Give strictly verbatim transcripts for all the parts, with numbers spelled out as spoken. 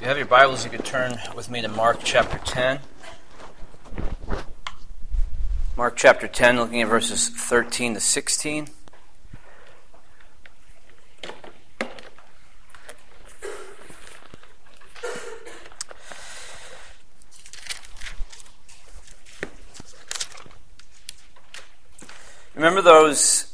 you have your Bibles, you could turn with me to Mark chapter ten. Mark chapter ten, looking at verses thirteen to sixteen. Remember those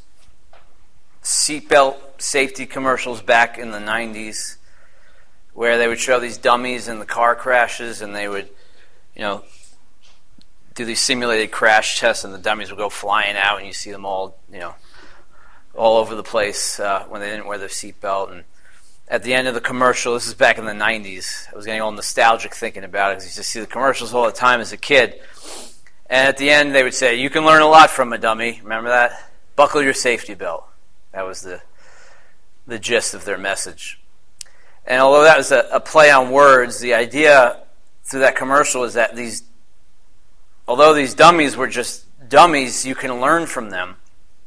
seatbelt safety commercials back in the nineties where they would show these dummies in the car crashes and they would, you know, do these simulated crash tests and the dummies would go flying out and you see them all, you know, all over the place uh, when they didn't wear their seatbelt. And at the end of the commercial, this is back in the nineties, I was getting all nostalgic thinking about it because you used to see the commercials all the time as a kid. And at the end, they would say, "You can learn a lot from a dummy." Remember that? Buckle your safety belt. That was the the gist of their message. And although that was a, a play on words, the idea through that commercial is that these, although these dummies were just dummies, you can learn from them.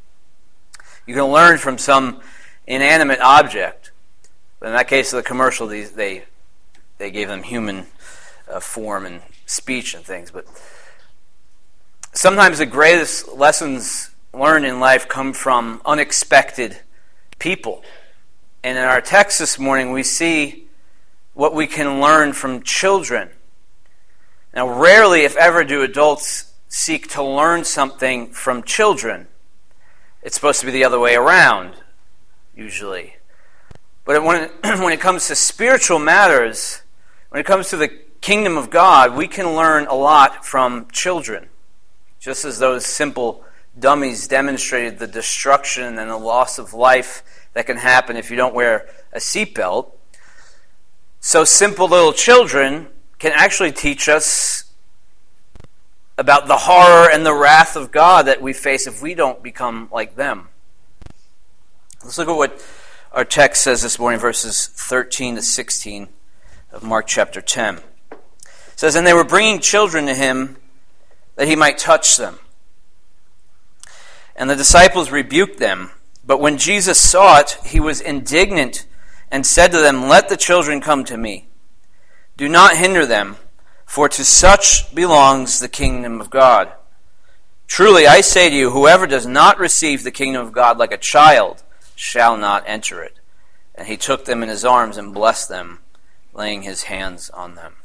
You can learn from some inanimate object. But in that case of the commercial, these, they they gave them human uh, form and speech and things. But sometimes the greatest lessons learned in life come from unexpected people. And in our text this morning, we see what we can learn from children. Now, rarely, if ever, do adults seek to learn something from children. It's supposed to be the other way around, usually. But when it, when it comes to spiritual matters, when it comes to the kingdom of God, we can learn a lot from children. Just as those simple dummies demonstrated the destruction and the loss of life that can happen if you don't wear a seatbelt, so simple little children can actually teach us about the horror and the wrath of God that we face if we don't become like them. Let's look at what our text says this morning, verses thirteen to sixteen of Mark chapter ten. It says, "And they were bringing children to him that he might touch them. And the disciples rebuked them. But when Jesus saw it, he was indignant and said to them, 'Let the children come to me. Do not hinder them, for to such belongs the kingdom of God. Truly, I say to you, whoever does not receive the kingdom of God like a child shall not enter it.' And he took them in his arms and blessed them, laying his hands on them."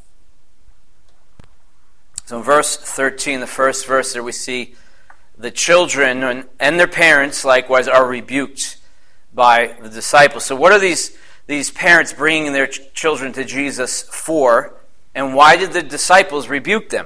So in verse thirteen, the first verse there, we see the children and their parents likewise are rebuked by the disciples. So what are these, these parents bringing their ch- children to Jesus for? And why did the disciples rebuke them?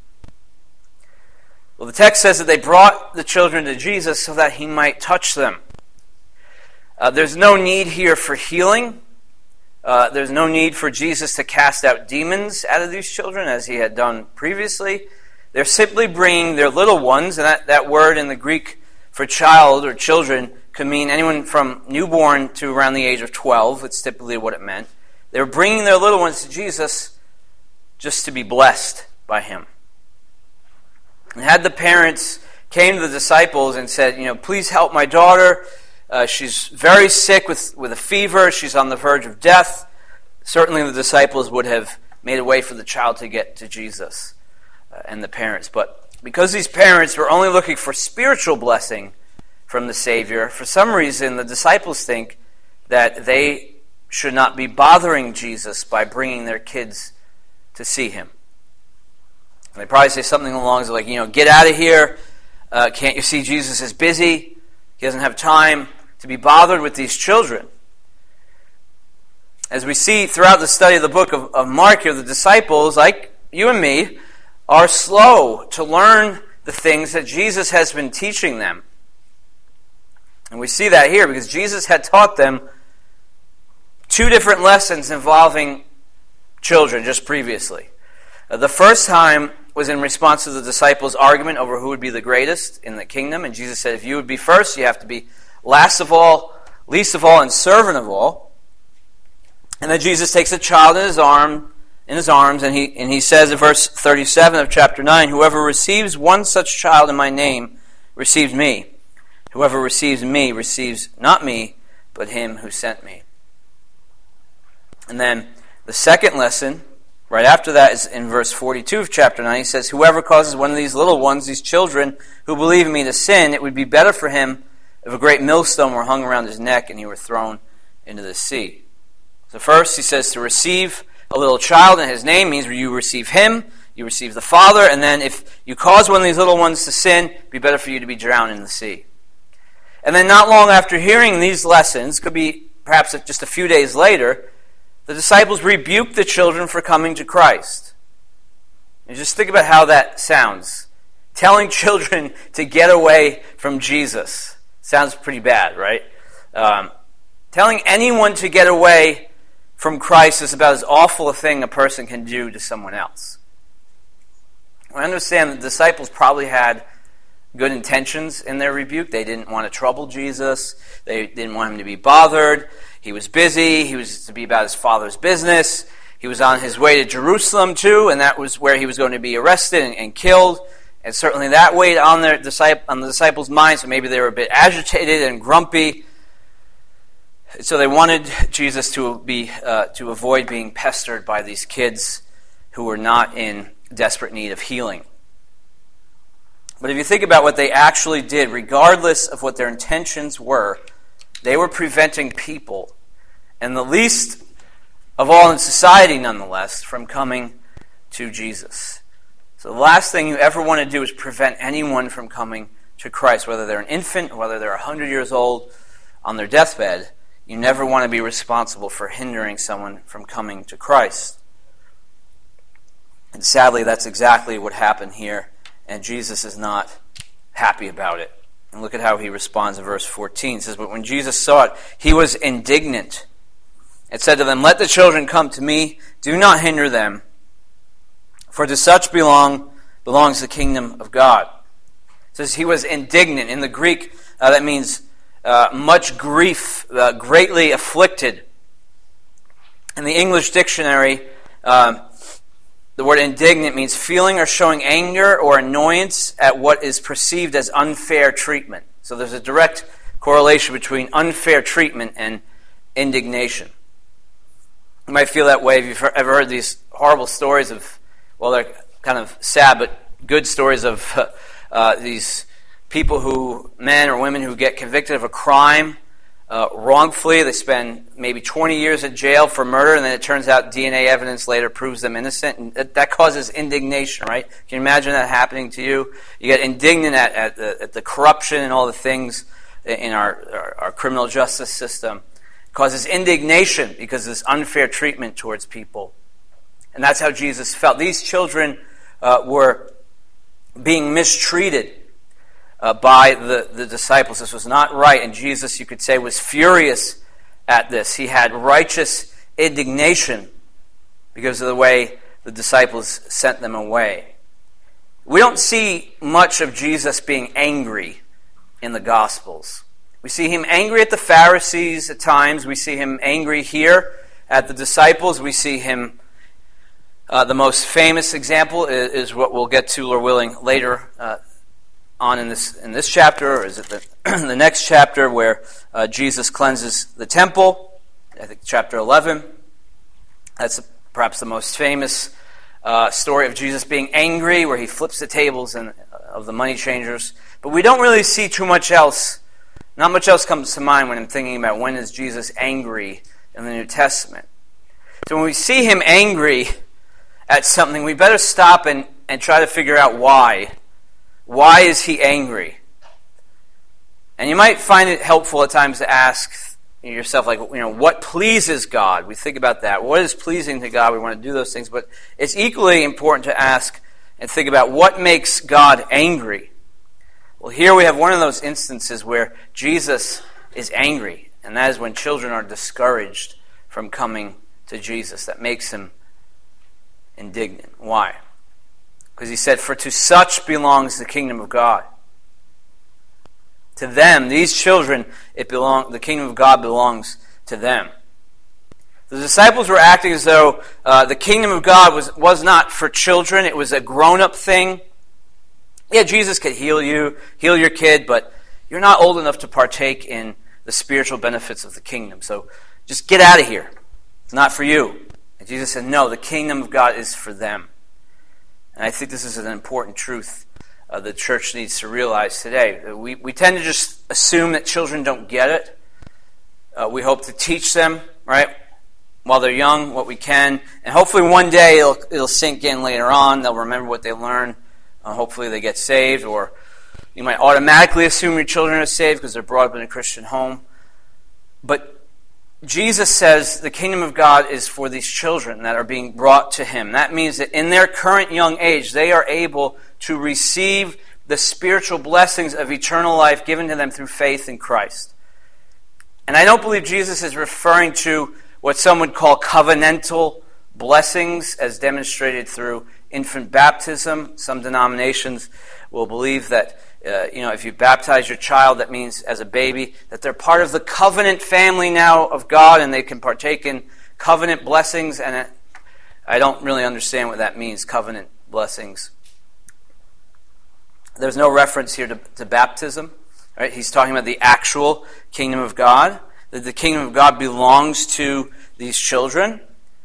Well, the text says that they brought the children to Jesus so that he might touch them. Uh, there's no need here for healing. Uh, there's no need for Jesus to cast out demons out of these children as he had done previously. They're simply bringing their little ones, and that, that word in the Greek for child or children could mean anyone from newborn to around the age of twelve. It's typically what it meant. They were bringing their little ones to Jesus just to be blessed by him. And had the parents came to the disciples and said, you know, "Please help my daughter. Uh, she's very sick with, with a fever. She's on the verge of death," certainly the disciples would have made a way for the child to get to Jesus uh, and the parents. But because these parents were only looking for spiritual blessing from the Savior, for some reason the disciples think that they should not be bothering Jesus by bringing their kids to see him. And they probably say something along the lines of like, you know, "Get out of here. Uh, can't you see Jesus is busy? He doesn't have time to be bothered with these children." As we see throughout the study of the book of, of Mark here, the disciples, like you and me, are slow to learn the things that Jesus has been teaching them. And we see that here because Jesus had taught them two different lessons involving children just previously. Uh, the first time was in response to the disciples' argument over who would be the greatest in the kingdom. And Jesus said, if you would be first, you have to be last of all, least of all, and servant of all. And then Jesus takes a child in his arm, in his arms, and he and he says in verse thirty-seven of chapter nine, "Whoever receives one such child in my name receives me. Whoever receives me receives not me, but him who sent me." And then The second lesson, right after that, is in verse forty-two of chapter nine. He says, "Whoever causes one of these little ones, these children who believe in me, to sin, it would be better for him if a great millstone were hung around his neck and he were thrown into the sea." So first, he says to receive a little child in his name means you receive him, you receive the Father, and then if you cause one of these little ones to sin, it would be better for you to be drowned in the sea. And then not long after hearing these lessons, could be perhaps just a few days later, the disciples rebuked the children for coming to Christ. And just think about how that sounds. Telling children to get away from Jesus. Sounds pretty bad, right? Um, telling anyone to get away from Christ is about as awful a thing a person can do to someone else. I understand the disciples probably had good intentions in their rebuke. They didn't want to trouble Jesus. They didn't want him to be bothered. He was busy. He was to be about his Father's business. He was on his way to Jerusalem too, and that was where he was going to be arrested and, and killed. And certainly that weighed on their disciple, on the disciples' minds. So maybe they were a bit agitated and grumpy. So they wanted Jesus to be uh, to avoid being pestered by these kids who were not in desperate need of healing. But if you think about what they actually did, regardless of what their intentions were, they were preventing people, and the least of all in society nonetheless, from coming to Jesus. So the last thing you ever want to do is prevent anyone from coming to Christ, whether they're an infant or whether they're one hundred years old on their deathbed. You never want to be responsible for hindering someone from coming to Christ. And sadly, that's exactly what happened here. And Jesus is not happy about it. And look at how he responds in verse fourteen. It says, "But when Jesus saw it, he was indignant. It said to them, 'Let the children come to me. Do not hinder them. For to such belong belongs the kingdom of God.'" It says he was indignant. In the Greek, uh, that means uh, much grief, uh, greatly afflicted. In the English dictionary, uh, the word indignant means feeling or showing anger or annoyance at what is perceived as unfair treatment. So there's a direct correlation between unfair treatment and indignation. You might feel that way if you've ever heard these horrible stories of, well, they're kind of sad, but good stories of uh, uh, these people who, men or women who get convicted of a crime Uh, wrongfully. They spend maybe twenty years in jail for murder, and then it turns out D N A evidence later proves them innocent, and that, that causes indignation, right? Can you imagine that happening to you? You get indignant at, at, the, at the corruption and all the things in our, our, our criminal justice system. It causes indignation because of this unfair treatment towards people. And that's how Jesus felt. These children uh, were being mistreated Uh, by the, the disciples. This was not right, and Jesus, you could say, was furious at this. He had righteous indignation because of the way the disciples sent them away. We don't see much of Jesus being angry in the Gospels. We see him angry at the Pharisees at times. We see him angry here at the disciples. We see him, uh, the most famous example is, is what we'll get to, Lord willing, later uh, on in this in this chapter, or is it the, the next chapter where uh, Jesus cleanses the temple? I think chapter eleven. That's perhaps the most famous uh, story of Jesus being angry, where he flips the tables and uh, of the money changers. But we don't really see too much else. Not much else comes to mind when I'm thinking about when is Jesus angry in the New Testament. So when we see him angry at something, we better stop and, and try to figure out why. Why is he angry? And you might find it helpful at times to ask yourself, like, you know, what pleases God? We think about that. What is pleasing to God? We want to do those things. But it's equally important to ask and think about what makes God angry. Well, here we have one of those instances where Jesus is angry, and that is when children are discouraged from coming to Jesus. That makes him indignant. Why? Because he said, "For to such belongs the kingdom of God." To them, these children, it belong. The kingdom of God belongs to them. The disciples were acting as though uh, the kingdom of God was, was not for children. It was a grown-up thing. Yeah, Jesus could heal you, heal your kid, but you're not old enough to partake in the spiritual benefits of the kingdom. So just get out of here. It's not for you. Jesus said, no, the kingdom of God is for them. And I think this is an important truth uh, the church needs to realize today. We, we tend to just assume that children don't get it. Uh, we hope to teach them, right, while they're young, what we can. And hopefully one day it'll, it'll sink in later on. They'll remember what they learned. Uh, hopefully they get saved. Or you might automatically assume your children are saved because they're brought up in a Christian home. But Jesus says the kingdom of God is for these children that are being brought to Him. That means that in their current young age, they are able to receive the spiritual blessings of eternal life given to them through faith in Christ. And I don't believe Jesus is referring to what some would call covenantal blessings as demonstrated through infant baptism. Some denominations will believe that Uh, you know, if you baptize your child, that means as a baby that they're part of the covenant family now of God and they can partake in covenant blessings. And it, I don't really understand what that means, covenant blessings. There's no reference here to, to baptism. Right? He's talking about the actual kingdom of God, that the kingdom of God belongs to these children.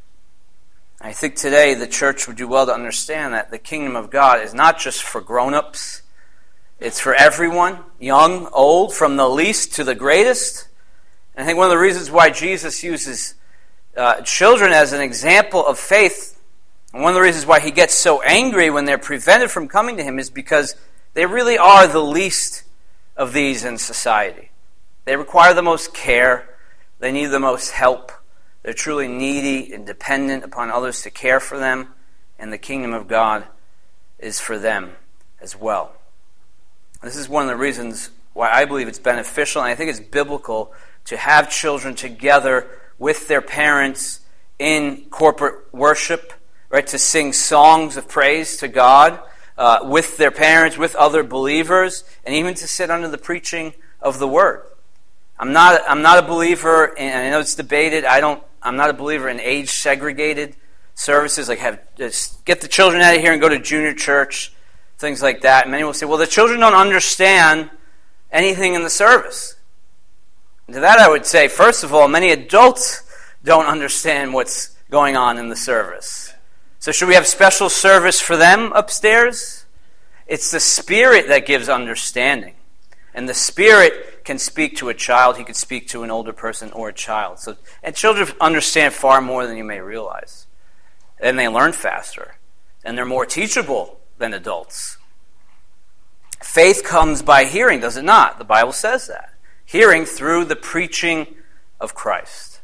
I think today the church would do well to understand that the kingdom of God is not just for grown-ups. It's for everyone, young, old, from the least to the greatest. And I think one of the reasons why Jesus uses uh, children as an example of faith, and one of the reasons why He gets so angry when they're prevented from coming to Him, is because they really are the least of these in society. They require the most care. They need the most help. They're truly needy and dependent upon others to care for them. And the kingdom of God is for them as well. This is one of the reasons why I believe it's beneficial, and I think it's biblical, to have children together with their parents in corporate worship, right? To sing songs of praise to God uh, with their parents, with other believers, and even to sit under the preaching of the Word. I'm not. I'm not a believer, and I know it's debated. I don't. I'm not a believer in age-segregated services, like have just get the children out of here and go to junior church. Things like that. And many will say, well, the children don't understand anything in the service. And to that I would say, first of all, many adults don't understand what's going on in the service. So should we have special service for them upstairs? It's the Spirit that gives understanding. And the Spirit can speak to a child. He can speak to an older person or a child. So, and children understand far more than you may realize. And they learn faster. And they're more teachable than adults. Faith comes by hearing, does it not? The Bible says that. Hearing through the preaching of Christ.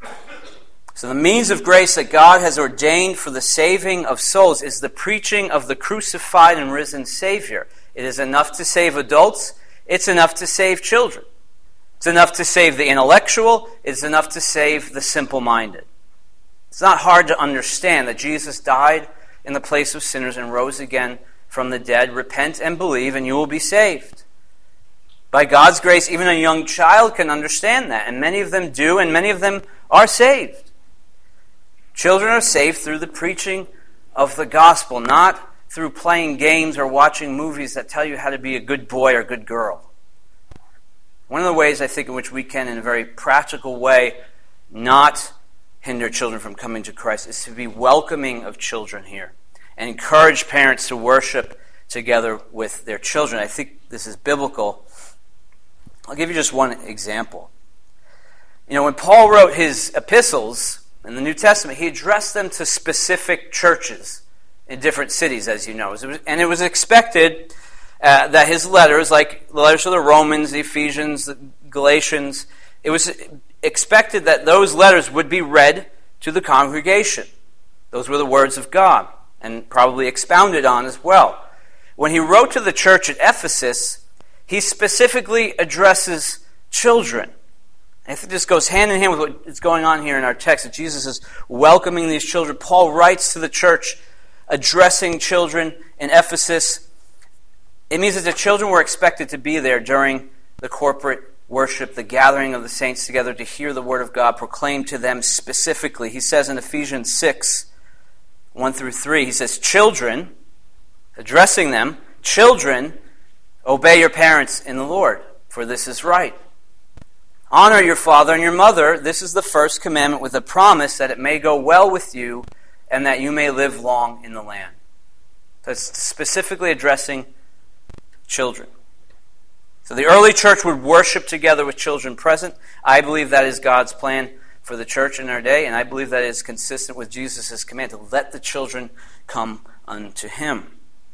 So the means of grace that God has ordained for the saving of souls is the preaching of the crucified and risen Savior. It is enough to save adults. It's enough to save children. It's enough to save the intellectual. It's enough to save the simple-minded. It's not hard to understand that Jesus died in the place of sinners and rose again from the dead. Repent and believe and you will be saved. By God's grace, even a young child can understand that, and many of them do, and many of them are saved. Children are saved through the preaching of the gospel, not through playing games or watching movies that tell you how to be a good boy or good girl. One of the ways I think in which we can, in a very practical way, not hinder children from coming to Christ is to be welcoming of children here and encourage parents to worship together with their children. I think this is biblical. I'll give you just one example. You know, when Paul wrote his epistles in the New Testament, he addressed them to specific churches in different cities, as you know. And it was expected uh, that his letters, like the letters to the Romans, the Ephesians, the Galatians, it was expected that those letters would be read to the congregation. Those were the words of God, and probably expounded on as well. When he wrote to the church at Ephesus, he specifically addresses children. I think this goes hand in hand with what is going on here in our text, that Jesus is welcoming these children. Paul writes to the church addressing children in Ephesus. It means that the children were expected to be there during the corporate worship, the gathering of the saints together to hear the word of God proclaimed to them specifically. He says in Ephesians six, one through three, he says, children, addressing them, children, obey your parents in the Lord, for this is right. Honor your father and your mother. This is the first commandment with a promise that it may go well with you and that you may live long in the land. That's specifically addressing children. So the early church would worship together with children present. I believe that is God's plan for the church in our day, and I believe that is consistent with Jesus' command to let the children come unto him.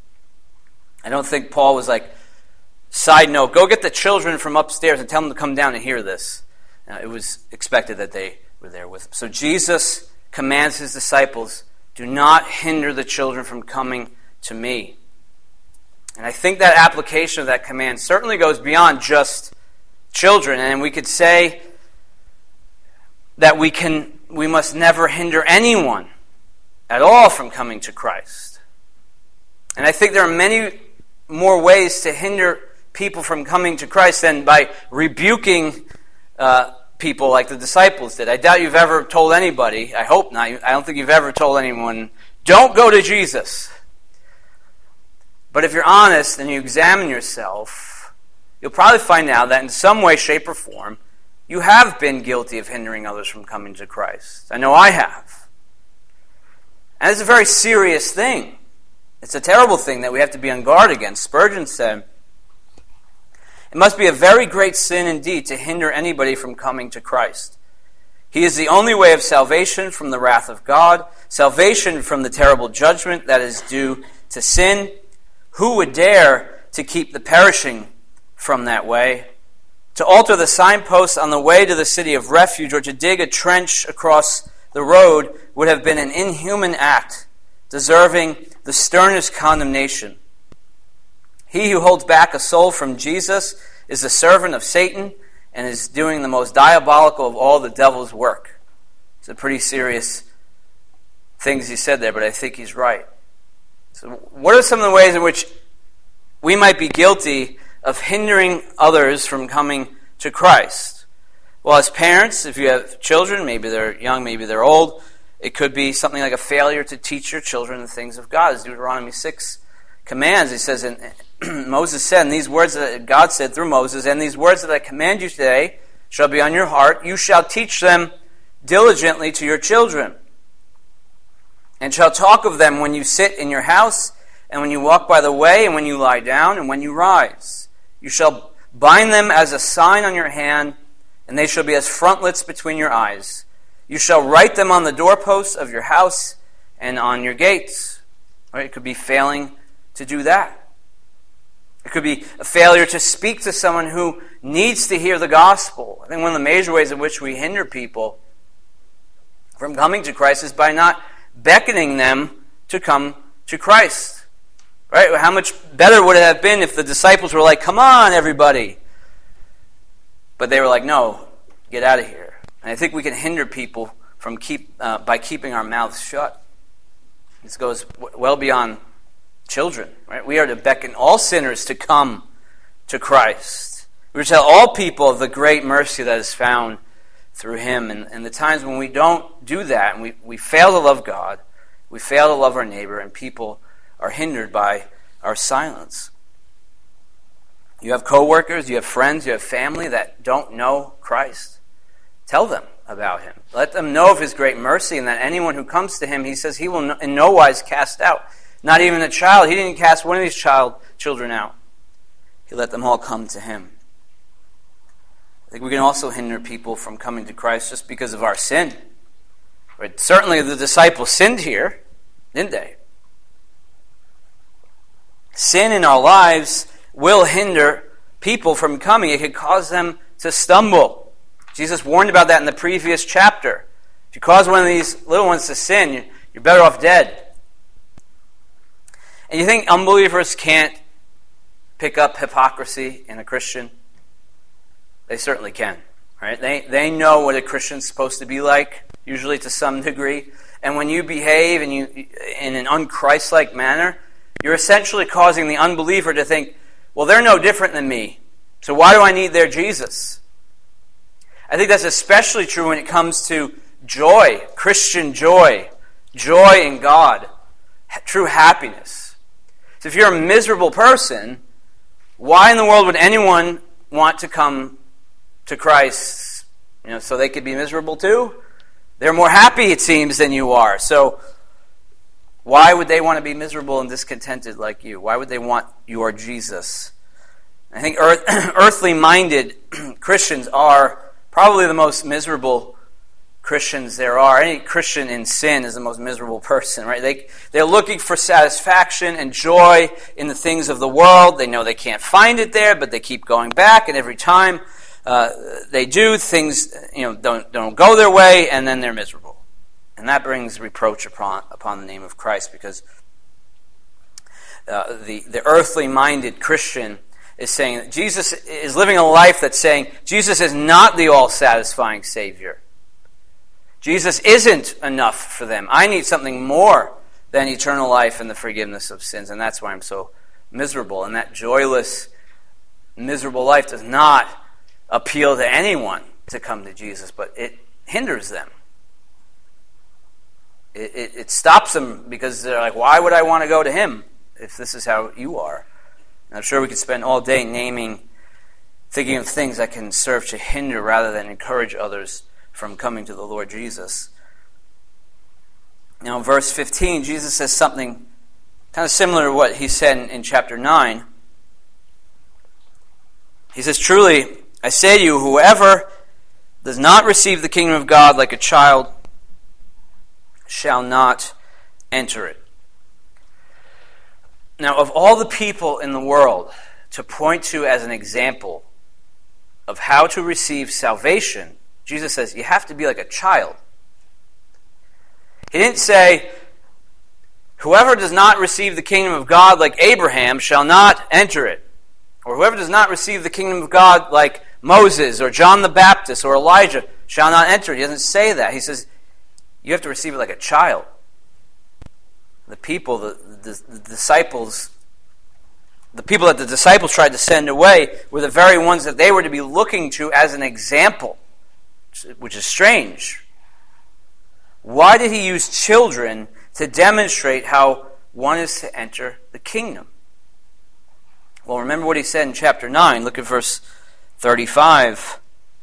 I don't think Paul was like, side note, go get the children from upstairs and tell them to come down and hear this. Uh, it was expected that they were there with him. So Jesus commands his disciples, do not hinder the children from coming to me. And I think that application of that command certainly goes beyond just children. And we could say that we can, we must never hinder anyone at all from coming to Christ. And I think there are many more ways to hinder people from coming to Christ than by rebuking uh, people like the disciples did. I doubt you've ever told anybody, I hope not, I don't think you've ever told anyone, don't go to Jesus. But if you're honest and you examine yourself, you'll probably find out that in some way, shape, or form, you have been guilty of hindering others from coming to Christ. I know I have. And it's a very serious thing. It's a terrible thing that we have to be on guard against. Spurgeon said, it must be a very great sin indeed to hinder anybody from coming to Christ. He is the only way of salvation from the wrath of God, salvation from the terrible judgment that is due to sin. Who would dare to keep the perishing from that way? To alter the signpost on the way to the city of refuge or to dig a trench across the road would have been an inhuman act, deserving the sternest condemnation. He who holds back a soul from Jesus is the servant of Satan and is doing the most diabolical of all the devil's work. It's a pretty serious things he said there, but I think he's right. So what are some of the ways in which we might be guilty of hindering others from coming to Christ? Well, as parents, if you have children, maybe they're young, maybe they're old, it could be something like a failure to teach your children the things of God. As Deuteronomy six commands, he says, and Moses said, and these words that God said through Moses, and these words that I command you today shall be on your heart. You shall teach them diligently to your children, and shall talk of them when you sit in your house, and when you walk by the way, and when you lie down, and when you rise. You shall bind them as a sign on your hand, and they shall be as frontlets between your eyes. You shall write them on the doorposts of your house and on your gates. Right? It could be failing to do that. It could be a failure to speak to someone who needs to hear the gospel. I think one of the major ways in which we hinder people from coming to Christ is by not beckoning them to come to Christ. Right? How much better would it have been if the disciples were like, come on, everybody. But they were like, no, get out of here. And I think we can hinder people from keep uh, by keeping our mouths shut. This goes w- well beyond children. Right? We are to beckon all sinners to come to Christ. We are to tell all people of the great mercy that is found through him. And, and the times when we don't do that, and we, we fail to love God, we fail to love our neighbor, and people are hindered by our silence. You have coworkers, you have friends, you have family that don't know Christ. Tell them about him. Let them know of his great mercy, and that anyone who comes to him, he says he will in no wise cast out. Not even a child. He didn't cast one of these child children out. He let them all come to him. I think we can also hinder people from coming to Christ just because of our sin. Right? Certainly the disciples sinned here, didn't they? Sin in our lives will hinder people from coming. It could cause them to stumble. Jesus warned about that in the previous chapter. If you cause one of these little ones to sin, you're better off dead. And you think unbelievers can't pick up hypocrisy in a Christian? They certainly can. Right? They they know what a Christian's supposed to be like, usually to some degree. And when you behave and you in an un-Christ-like manner, you're essentially causing the unbeliever to think, well, they're no different than me, so why do I need their Jesus? I think that's especially true when it comes to joy, Christian joy, joy in God, true happiness. So if you're a miserable person, why in the world would anyone want to come to Christ You know, so they could be miserable too. They're more happy, it seems, than you are. So why would they want to be miserable and discontented like you? Why would they want your Jesus? I think earth, earthly-minded Christians are probably the most miserable Christians there are. Any Christian in sin is the most miserable person, right? They, they're looking for satisfaction and joy in the things of the world. They know they can't find it there, but they keep going back, and every time uh, they do, things you know don't don't go their way, and then they're miserable. And that brings reproach upon upon the name of Christ, because uh, the, the earthly-minded Christian is saying that Jesus is living a life that's saying Jesus is not the all-satisfying Savior. Jesus isn't enough for them. I need something more than eternal life and the forgiveness of sins, and that's why I'm so miserable. And that joyless, miserable life does not appeal to anyone to come to Jesus, but it hinders them. It, it, it stops them because they're like, why would I want to go to him if this is how you are? And I'm sure we could spend all day naming, thinking of things that can serve to hinder rather than encourage others from coming to the Lord Jesus. Now in verse fifteen, Jesus says something kind of similar to what he said in, in chapter nine. He says, truly, I say to you, whoever does not receive the kingdom of God like a child shall not enter it. Now, of all the people in the world to point to as an example of how to receive salvation, Jesus says, you have to be like a child. He didn't say, whoever does not receive the kingdom of God like Abraham shall not enter it. Or whoever does not receive the kingdom of God like Moses or John the Baptist or Elijah shall not enter it. He doesn't say that. He says, you have to receive it like a child. The people, the, the, the disciples, the people that the disciples tried to send away were the very ones that they were to be looking to as an example, which is strange. Why did he use children to demonstrate how one is to enter the kingdom? Well, remember what he said in chapter nine. Look at verse thirty-five.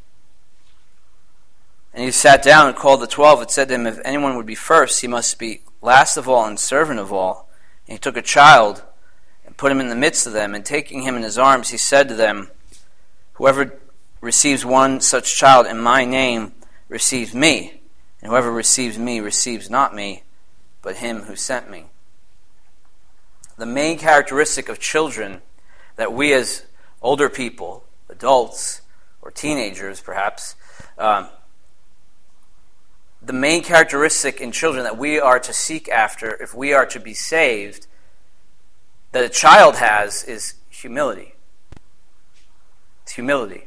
And he sat down and called the twelve. It said to him, if anyone would be first, he must be last of all and servant of all. And he took a child and put him in the midst of them. And taking him in his arms, he said to them, whoever receives one such child in my name receives me. And whoever receives me receives not me, but him who sent me. The main characteristic of children that we as older people, adults, or teenagers perhaps, um, the main characteristic in children that we are to seek after if we are to be saved, that a child has, is humility. It's humility.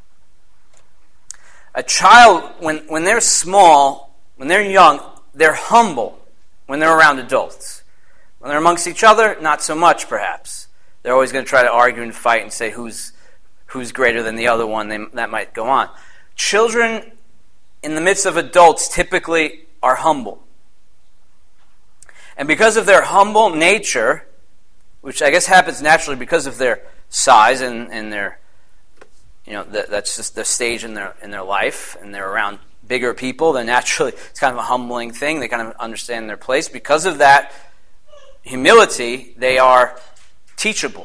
A child, when, when they're small, when they're young, they're humble when they're around adults. When they're amongst each other, not so much perhaps. They're always going to try to argue and fight and say who's who's greater than the other one. They, that might go on. Children in the midst of adults typically are humble. And because of their humble nature, which I guess happens naturally because of their size and, and their, you know, that, that's just the stage in their in their life, and they're around bigger people, then naturally it's kind of a humbling thing. They kind of understand their place. Because of that humility, they are teachable.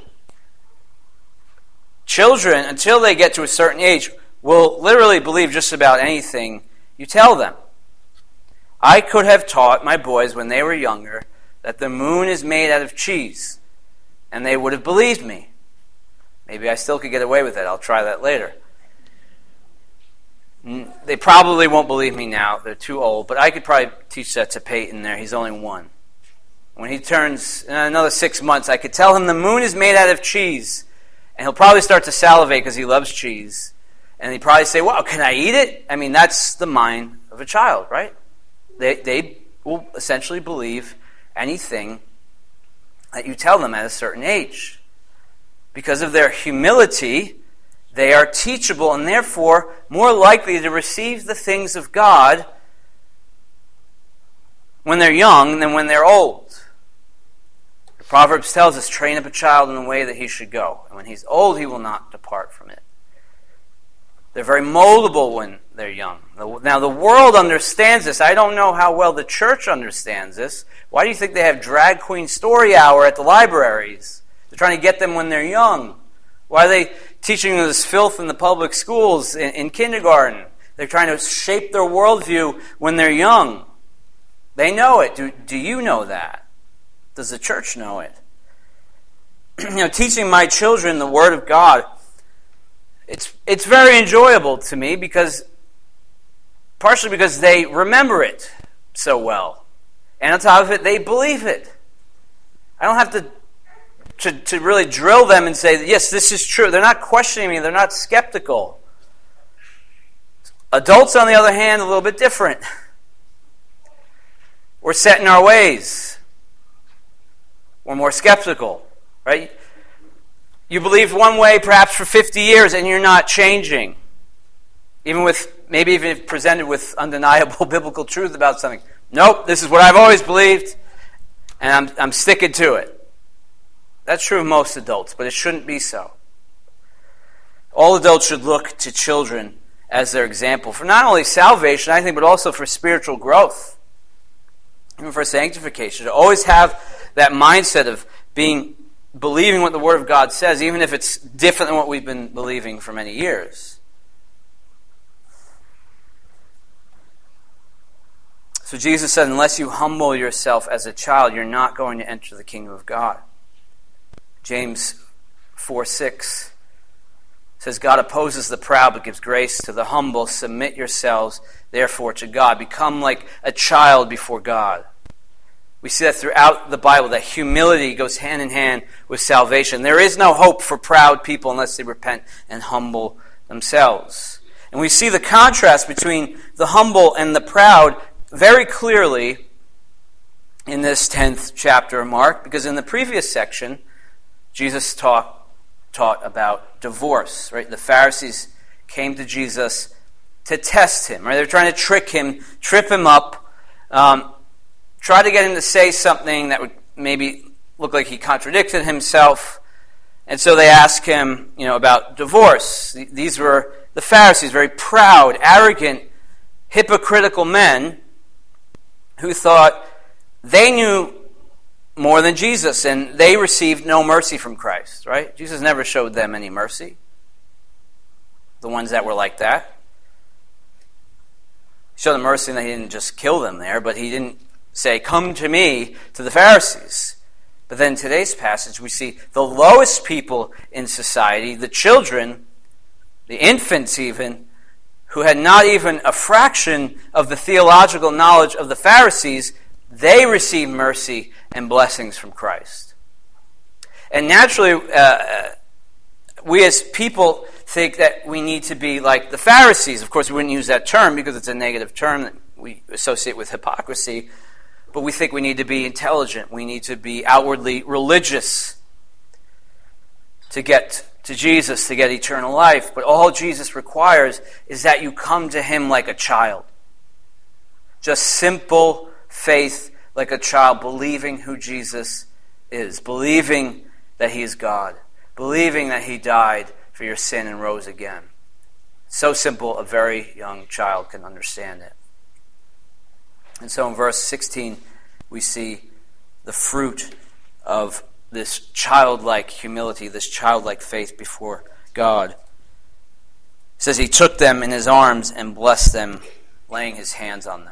Children, until they get to a certain age, will literally believe just about anything you tell them. I could have taught my boys when they were younger that the moon is made out of cheese, and they would have believed me. Maybe I still could get away with it. I'll try that later. They probably won't believe me now. They're too old, but I could probably teach that to Peyton there. He's only one. When he turns in another six months, I could tell him the moon is made out of cheese. And he'll probably start to salivate because he loves cheese. And he'd probably say, well, can I eat it? I mean, that's the mind of a child, right? They they will essentially believe anything that you tell them at a certain age. Because of their humility, they are teachable and therefore more likely to receive the things of God when they're young than when they're old. The Proverbs tells us, train up a child in the way that he should go, and when he's old, he will not depart from it. They're very moldable when they're young. Now, the world understands this. I don't know how well the church understands this. Why do you think they have drag queen story hour at the libraries? They're trying to get them when they're young. Why are they teaching this filth in the public schools in, in kindergarten? They're trying to shape their worldview when they're young. They know it. Do, do you know that? Does the church know it? You know, teaching my children the Word of God, it's it's very enjoyable to me because, partially because they remember it so well. And on top of it, they believe it. I don't have to, to, to really drill them and say, yes, this is true. They're not questioning me. They're not skeptical. Adults, on the other hand, a little bit different. We're set in our ways. We're more skeptical, right? You believed one way perhaps for fifty years and you're not changing. Even with, maybe even if presented with undeniable biblical truth about something. Nope, this is what I've always believed and I'm, I'm sticking to it. That's true of most adults, but it shouldn't be so. All adults should look to children as their example for not only salvation, I think, but also for spiritual growth, even for sanctification. To always have that mindset of being, believing what the Word of God says, even if it's different than what we've been believing for many years. So Jesus said, unless you humble yourself as a child, you're not going to enter the kingdom of God. James four six says, God opposes the proud but gives grace to the humble. Submit yourselves, therefore, to God. Become like a child before God. We see that throughout the Bible, that humility goes hand in hand with salvation. There is no hope for proud people unless they repent and humble themselves. And we see the contrast between the humble and the proud very clearly in this tenth chapter of Mark, because in the previous section, Jesus taught taught about divorce, right? The Pharisees came to Jesus to test him, right? They're trying to trick him, trip him up, um, try to get him to say something that would maybe look like he contradicted himself. And so they ask him, you know, about divorce. These were the Pharisees, very proud, arrogant, hypocritical men who thought they knew more than Jesus, and they received no mercy from Christ, right? Jesus never showed them any mercy. The ones that were like that. He showed them mercy and he didn't just kill them there, but he didn't say, come to me, to the Pharisees. But then in today's passage, we see the lowest people in society, the children, the infants even, who had not even a fraction of the theological knowledge of the Pharisees, they received mercy and blessings from Christ. And naturally, uh, we as people think that we need to be like the Pharisees. Of course, we wouldn't use that term because it's a negative term that we associate with hypocrisy. But we think we need to be intelligent. We need to be outwardly religious to get to Jesus, to get eternal life. But all Jesus requires is that you come to him like a child. Just simple faith like a child, believing who Jesus is, believing that he is God, believing that he died for your sin and rose again. So simple, a very young child can understand it. And so in verse sixteen, we see the fruit of this childlike humility, this childlike faith before God. It says he took them in his arms and blessed them, laying his hands on them.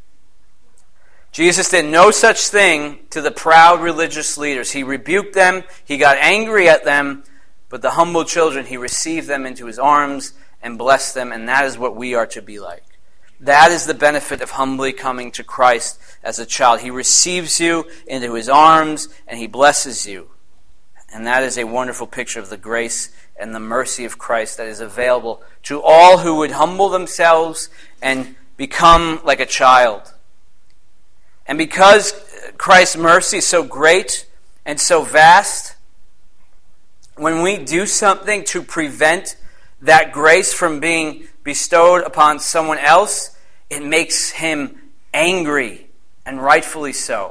Jesus did no such thing to the proud religious leaders. He rebuked them, he got angry at them, but the humble children, he received them into his arms and blessed them, and that is what we are to be like. That is the benefit of humbly coming to Christ as a child. He receives you into his arms and he blesses you. And that is a wonderful picture of the grace and the mercy of Christ that is available to all who would humble themselves and become like a child. And because Christ's mercy is so great and so vast, when we do something to prevent that grace from being bestowed upon someone else, it makes him angry, and rightfully so.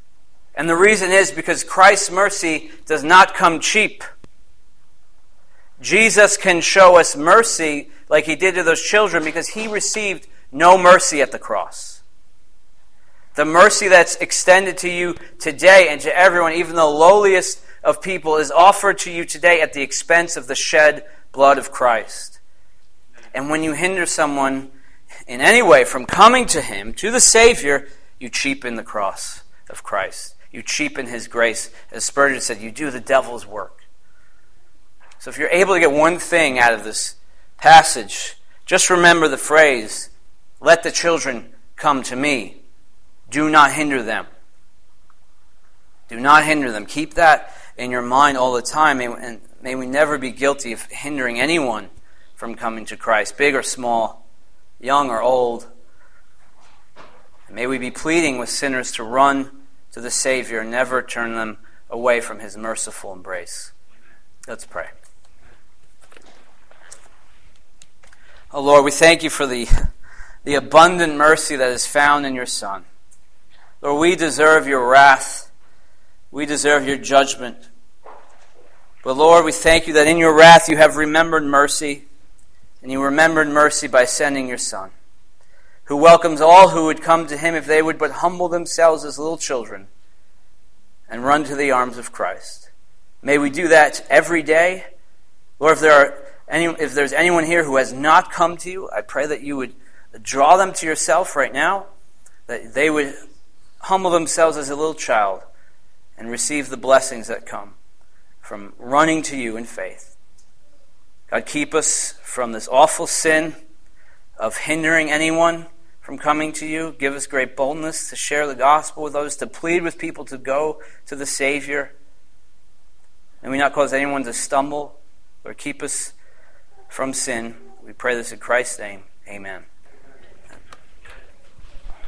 And the reason is because Christ's mercy does not come cheap. Jesus can show us mercy like he did to those children because he received no mercy at the cross. The mercy that's extended to you today and to everyone, even the lowliest of people, is offered to you today at the expense of the shed blood of Christ. And when you hinder someone in any way from coming to him, to the Savior, you cheapen the cross of Christ. You cheapen his grace. As Spurgeon said, you do the devil's work. So if you're able to get one thing out of this passage, just remember the phrase, let the children come to me. Do not hinder them. Do not hinder them. Keep that in your mind all the time, and may we never be guilty of hindering anyone from coming to Christ, big or small, young or old. And may we be pleading with sinners to run to the Savior and never turn them away from his merciful embrace. Let's pray. Oh Lord, we thank you for the, the abundant mercy that is found in your Son. Lord, we deserve your wrath. We deserve your judgment. But Lord, we thank you that in your wrath you have remembered mercy, and you remembered mercy by sending your Son, who welcomes all who would come to him if they would but humble themselves as little children and run to the arms of Christ. May we do that every day. Lord, if there are any, if there's anyone here who has not come to you, I pray that you would draw them to yourself right now, that they would humble themselves as a little child and receive the blessings that come from running to you in faith. God, keep us from this awful sin of hindering anyone from coming to you. Give us great boldness to share the gospel with others, to plead with people to go to the Savior. And we not cause anyone to stumble or keep us from sin. We pray this in Christ's name. Amen.